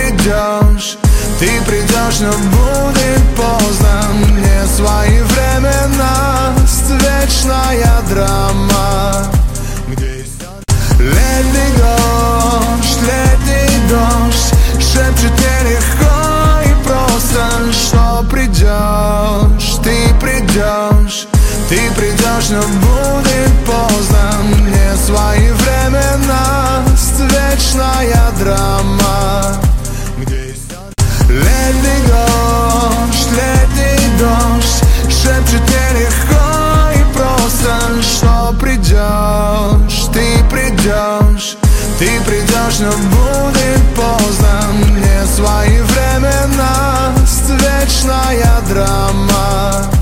придешь, но будет поздно. Мне своевременность, вечная драма, где летний дождь шепчет мне легко и просто, что придешь, но будет поздно. Мне своевременность, вечная драма, где летний дождь шепчет мне легко и просто, что придешь, но будет поздно. Мне своевременность, вечная драма.